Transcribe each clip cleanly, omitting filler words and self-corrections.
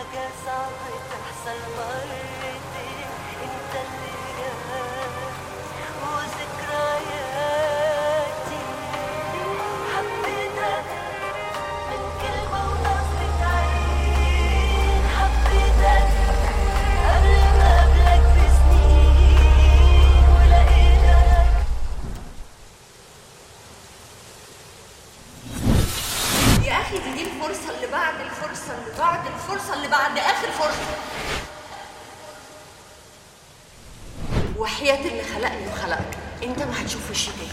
حاجة صعبة تحصل مرتين، انت اللي جاي وذكرياتي. حبيتك من كلمة ونظرة عين، حبيتك قبل ما قبلك بسنين ولقيتك. يا أخي دي الفرصة اللي بعد الفرصة اللي بعد الفرصة اللي بعد آخر فرصة، وحياة اللي خلقني وخلقك انت ما هتشوف وشي تاني.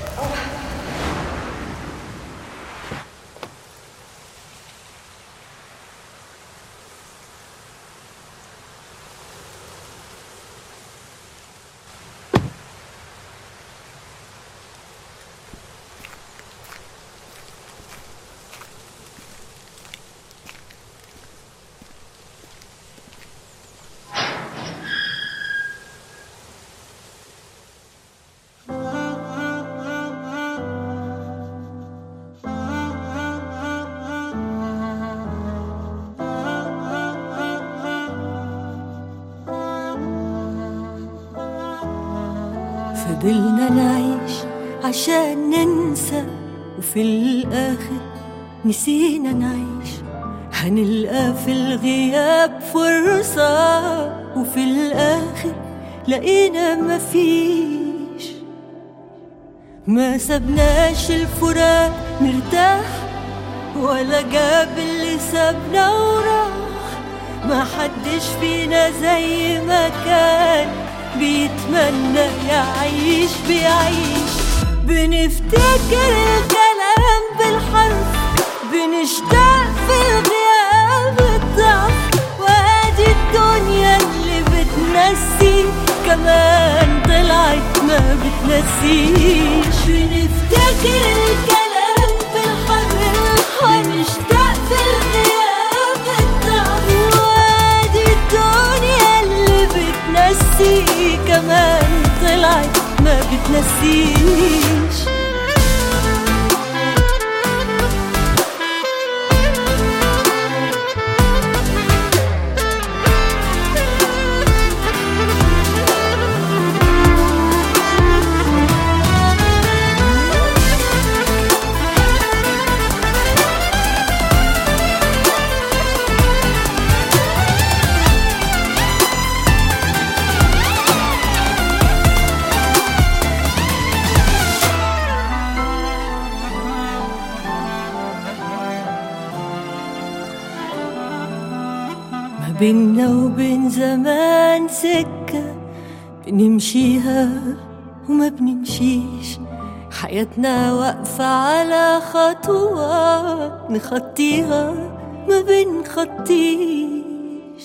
فضلنا نعيش عشان ننسى، وفي الآخر نسينا نعيش. هنلقى في الغياب فرصة، وفي الآخر لقينا مفيش. ما سبناش الفراق مرتاح، ولا جاب اللي سابنا وراح. ما حدش فينا زي ما كان بيتمنى يعيش بيعيش. بنفتكر الكلام بالحرف، بنشتاق في الغياب الضعف. وادي الدنيا اللي بتنسي كمان طلعت ما بتنسيش. بنفتكر الكلام بالحرف، بنشتاق في الغياب الضعف. وادي الدنيا اللي بتنسي كمان طلعت ما بتنسيش. بينا وبين زمان سكة بنمشيها وما بنمشيش. حياتنا واقفة على خطوات نخطيها ما بنخطيش.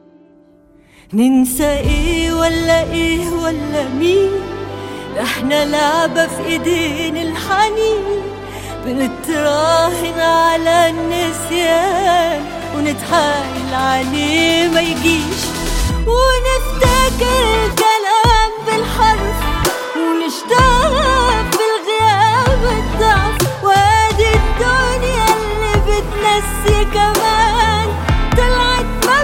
ننسى ايه ولا مين؟ احنا لعبة في ايدين الحنين. بنتراهن على النسيان ونتحايل عليه ما يجيش. ونفتكر الكلام بالحرف، ونشتاق بالغياب الضعف. وادي الدنيا اللي بتنسي كمان طلعت ما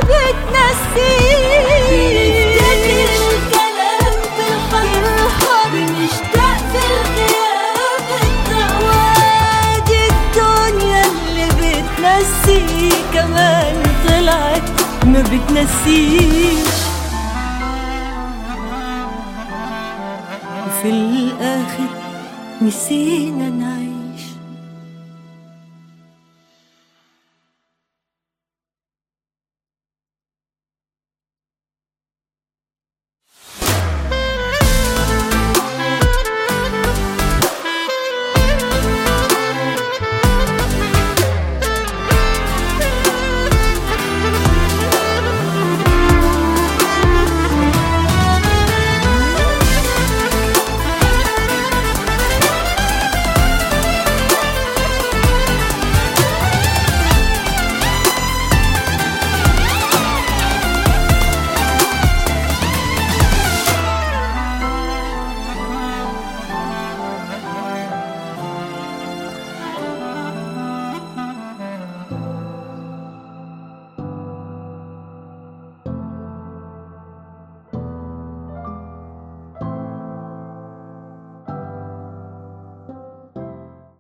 بتنسيش. بنفتكر الكلام بالحرف، بنشتاق في الغياب الضعف. وادي الدنيا اللي بتنسي كمان طلعت ما بتنسيش. وفي الآخر نسينا نعيش.